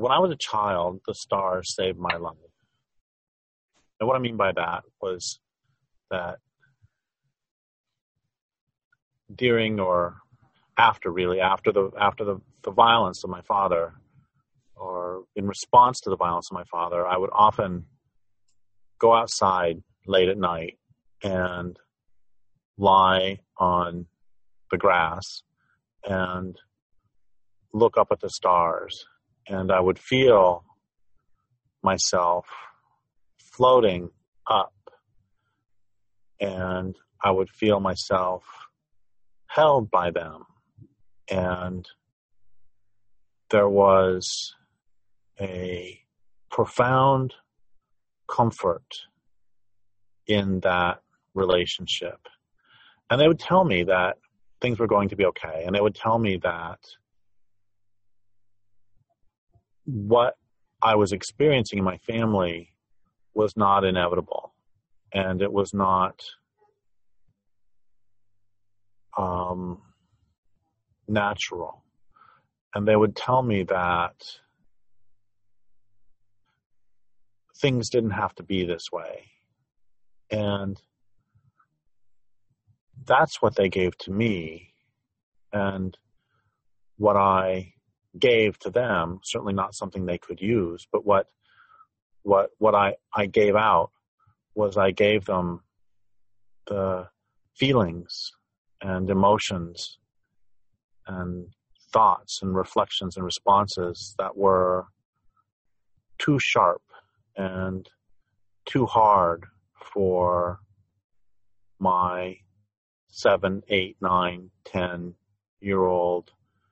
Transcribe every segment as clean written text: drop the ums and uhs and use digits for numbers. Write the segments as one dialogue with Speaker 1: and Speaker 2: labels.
Speaker 1: when I was a child, the stars saved my life. And what I mean by that was that during or after, really, after the violence of my father, or in response to the violence of my father, I would often go outside late at night and lie on the grass and look up at the stars. And I would feel myself floating up, and I would feel myself held by them. And there was a profound comfort in that relationship. And they would tell me that things were going to be okay. And they would tell me that what I was experiencing in my family was not inevitable. And it was not natural. And they would tell me that things didn't have to be this way. And that's what they gave to me. And what I gave to them, certainly not something they could use, but what I gave out was I gave them the feelings and emotions and thoughts and reflections and responses that were too sharp and too hard for my 7, 8, 9, 10-year-old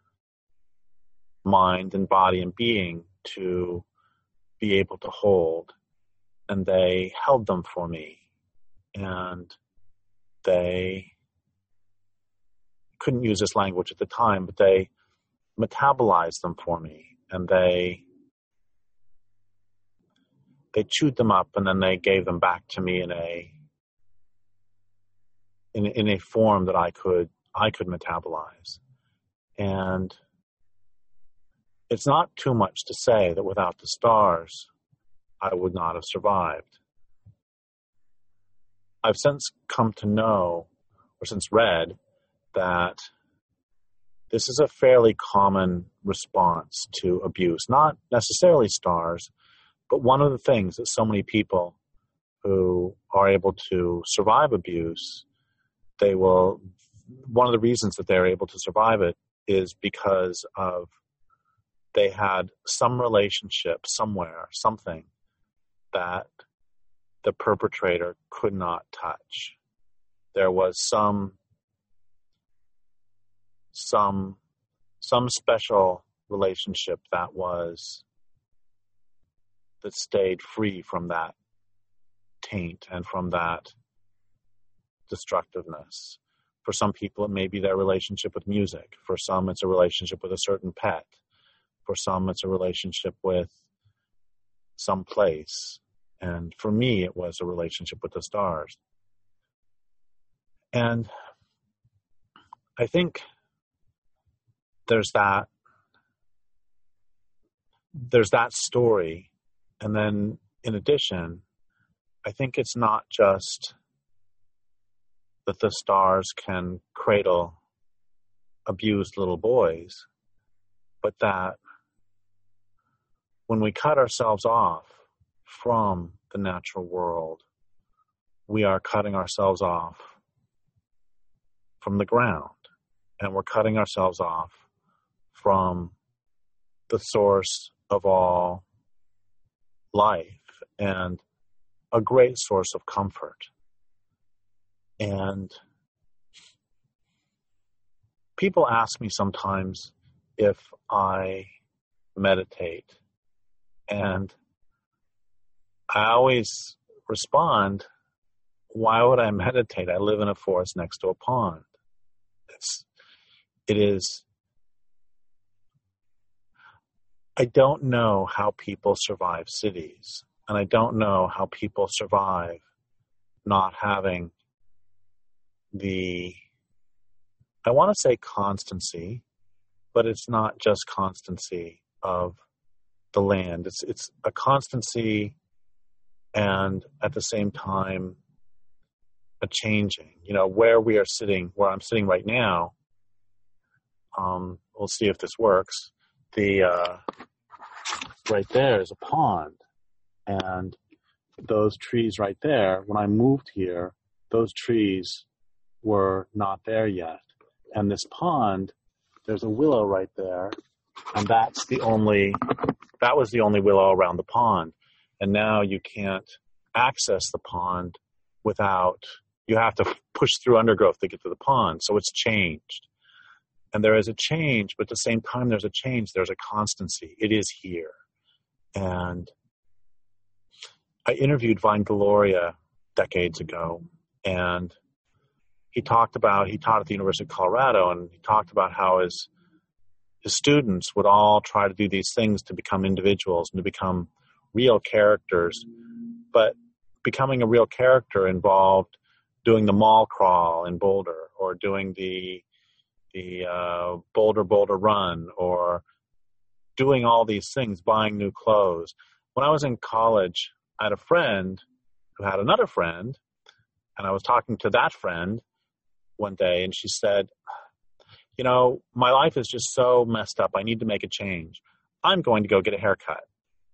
Speaker 1: mind and body and being to be able to hold. And they held them for me. And they couldn't use this language at the time, but they metabolized them for me. And they chewed them up, and then they gave them back to me in a form that I could metabolize. And it's not too much to say that without the stars, I would not have survived. I've since come to know, or since read, that this is a fairly common response to abuse. Not necessarily stars, but one of the things that so many people who are able to survive abuse, one of the reasons that they're able to survive it is because of they had some relationship somewhere, something that the perpetrator could not touch. There was some special relationship that stayed free from that taint and from that destructiveness. For some people, it may be their relationship with music. For some, it's a relationship with a certain pet. For some, it's a relationship with some place. And for me, it was a relationship with the stars. And I think there's that story. And then in addition, I think it's not just that the stars can cradle abused little boys, but that when we cut ourselves off from the natural world, we are cutting ourselves off from the ground, and we're cutting ourselves off from the source of all life and a great source of comfort. And people ask me sometimes if I meditate, and I always respond, why would I meditate? I live in a forest next to a pond. I don't know how people survive cities, and I don't know how people survive not having I want to say constancy, but it's not just constancy of the land. It's a constancy, and at the same time, a changing. Where we are sitting, where I'm sitting right now. We'll see if this works. Right there is a pond, and those trees right there, when I moved here, those trees were not there yet. And this pond, there's a willow right there, and that was the only willow around the pond. And now you can't access the pond you have to push through undergrowth to get to the pond. So it's changed. And there is a change, but at the same time there's a change, there's a constancy. It is here. And I interviewed Vine Deloria decades ago, and he taught at the University of Colorado, and he talked about how his students would all try to do these things to become individuals and to become real characters. But becoming a real character involved doing the mall crawl in Boulder, or doing the Boulder run, or doing all these things, buying new clothes. When I was in college, I had a friend who had another friend, and I was talking to that friend one day, and she said, my life is just so messed up. I need to make a change. I'm going to go get a haircut.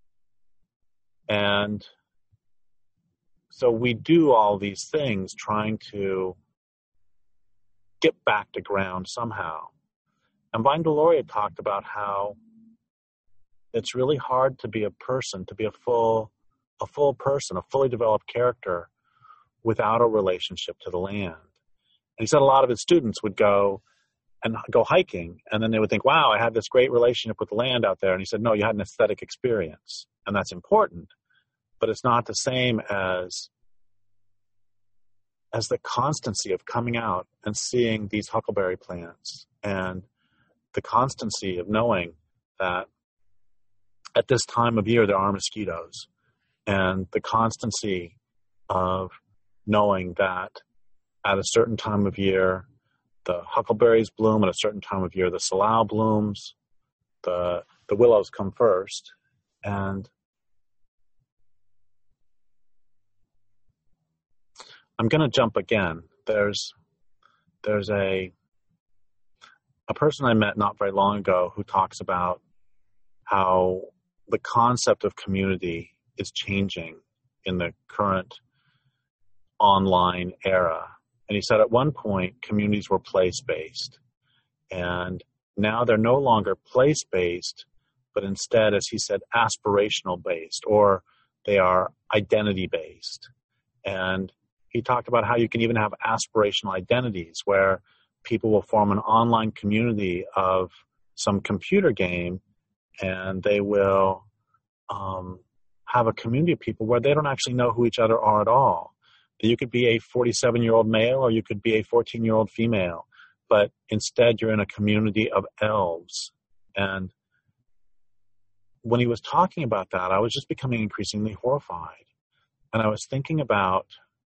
Speaker 1: And so we do all these things trying to get back to ground somehow. And Vine Deloria talked about how it's really hard to be a person, to be a full person, a fully developed character without a relationship to the land. And he said a lot of his students would go hiking, and then they would think, wow, I had this great relationship with the land out there. And he said, no, you had an aesthetic experience, and that's important, but it's not the same as the constancy of coming out and seeing these huckleberry plants, and the constancy of knowing that at this time of year there are mosquitoes, and the constancy of knowing that at a certain time of year the huckleberries bloom, at a certain time of year the salal blooms, the willows come first. And I'm going to jump again. There's a person I met not very long ago who talks about how the concept of community is changing in the current online era. And he said at one point communities were place-based, and now they're no longer place-based, but instead, as he said, aspirational-based, or they are identity-based. And he talked about how you can even have aspirational identities where people will form an online community of some computer game, and they will have a community of people where they don't actually know who each other are at all. You could be a 47-year-old male, or you could be a 14-year-old female, but instead you're in a community of elves. And when he was talking about that, I was just becoming increasingly horrified. And I was thinking about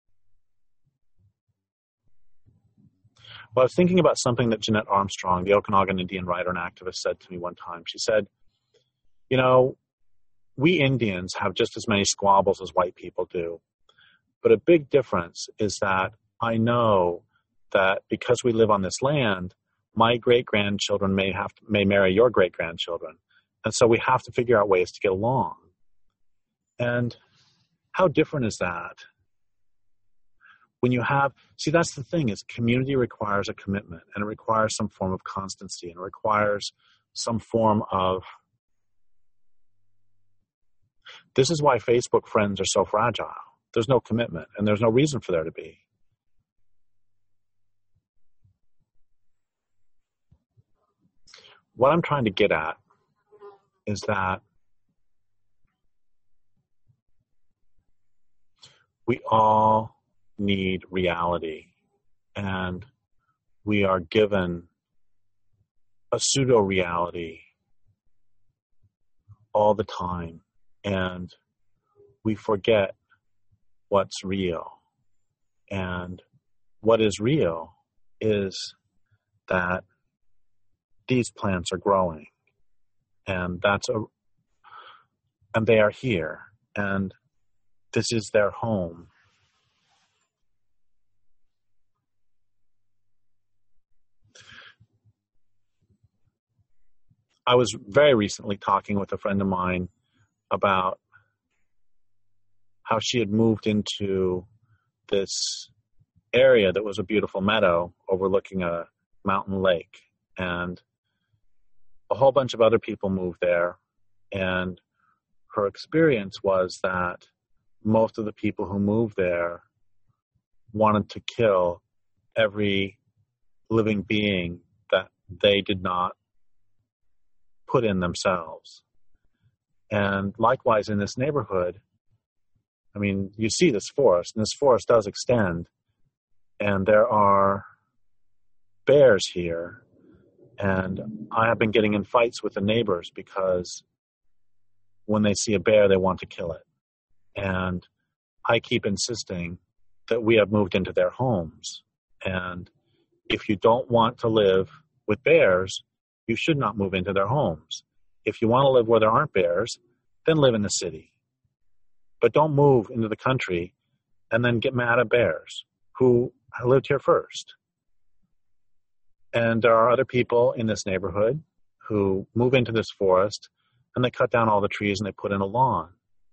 Speaker 1: something that Jeanette Armstrong, the Okanagan Indian writer and activist, said to me one time. She said, we Indians have just as many squabbles as white people do. But a big difference is that I know that because we live on this land, my great-grandchildren may marry your great-grandchildren. And so we have to figure out ways to get along. And how different is that? That's the thing, is community requires a commitment, and it requires some form of constancy, and it requires some form of... This is why Facebook friends are so fragile. There's no commitment, and there's no reason for there to be. What I'm trying to get at is that we all need reality, and we are given a pseudo-reality all the time, and we forget what's real. And what is real is that these plants are growing, and that's and they are here, and this is their home. I was very recently talking with a friend of mine about how she had moved into this area that was a beautiful meadow overlooking a mountain lake. And a whole bunch of other people moved there. And her experience was that most of the people who moved there wanted to kill every living being that they did not put in themselves. And likewise in this neighborhood, I mean, you see this forest, and this forest does extend, and there are bears here, and I have been getting in fights with the neighbors because when they see a bear, they want to kill it. And I keep insisting that we have moved into their homes. And if you don't want to live with bears, you should not move into their homes. If you want to live where there aren't bears, then live in the city. But don't move into the country and then get mad at bears who lived here first. And there are other people in this neighborhood who move into this forest and they cut down all the trees and they put in a lawn.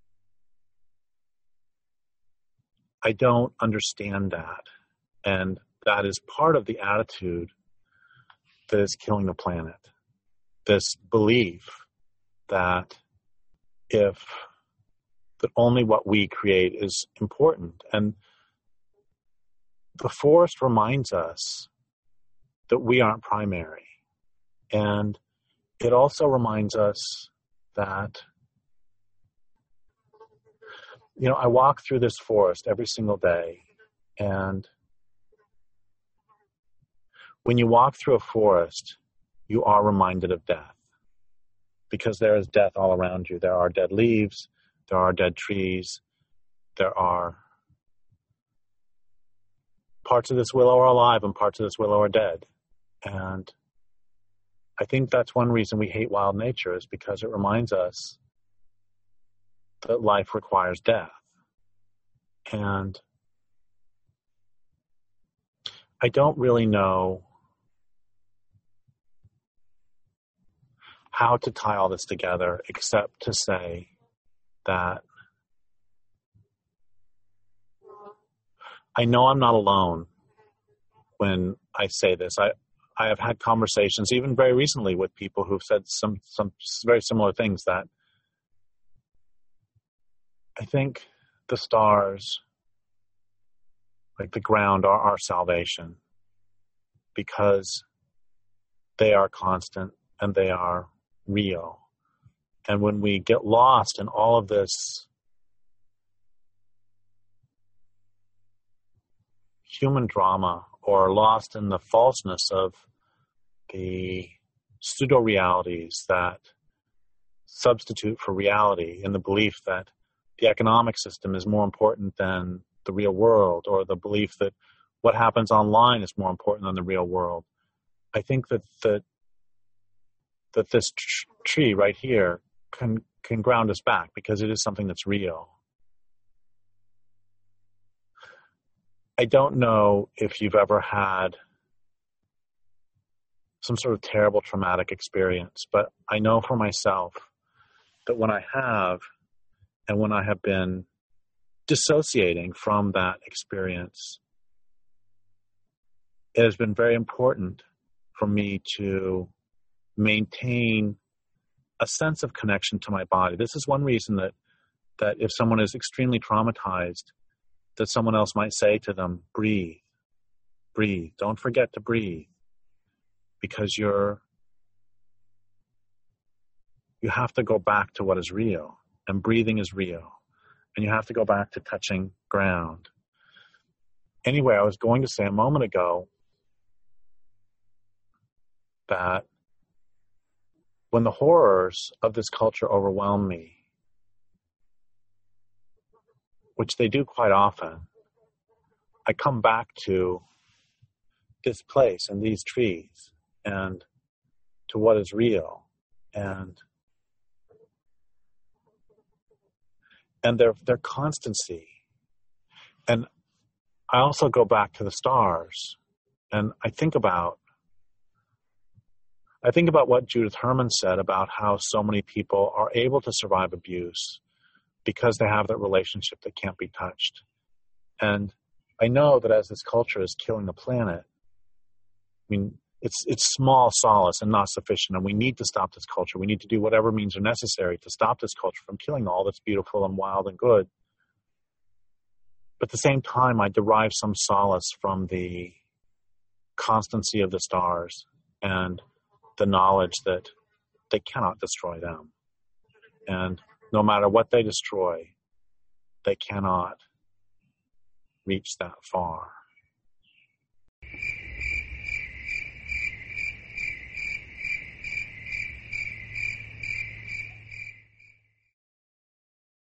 Speaker 1: I don't understand that. And that is part of the attitude that is killing the planet. This belief that that only what we create is important. And the forest reminds us that we aren't primary. And it also reminds us that, you know, I walk through this forest every single day, and when you walk through a forest, you are reminded of death, because there is death all around you. There are dead leaves, there are dead trees, there are parts of this willow are alive and parts of this willow are dead. And I think that's one reason we hate wild nature, is because it reminds us that life requires death. And I don't really know how to tie all this together except to say that I know I'm not alone when I say this. I have had conversations, even very recently, with people who've said some very similar things, that I think the stars, like the ground, are our salvation, because they are constant and they are real. And when we get lost in all of this human drama, or lost in the falseness of the pseudo-realities that substitute for reality, in the belief that the economic system is more important than the real world, or the belief that what happens online is more important than the real world, I think that this tree right here can ground us back, because it is something that's real. I don't know if you've ever had some sort of terrible traumatic experience, but I know for myself that when I have, and when I have been dissociating from that experience, it has been very important for me to maintain a sense of connection to my body. This is one reason that if someone is extremely traumatized, that someone else might say to them, breathe, don't forget to breathe, because you have to go back to what is real, and breathing is real, and you have to go back to touching ground. Anyway, I was going to say a moment ago that when the horrors of this culture overwhelm me, which they do quite often, I come back to this place and these trees and to what is real. And and their constancy. And I also go back to the stars, and I think about what Judith Herman said about how so many people are able to survive abuse because they have that relationship that can't be touched. And I know that as this culture is killing the planet, I mean, it's small solace and not sufficient, and we need to stop this culture. We need to do whatever means are necessary to stop this culture from killing all that's beautiful and wild and good. But at the same time, I derive some solace from the constancy of the stars and the knowledge that they cannot destroy them. And no matter what they destroy, they cannot reach that far.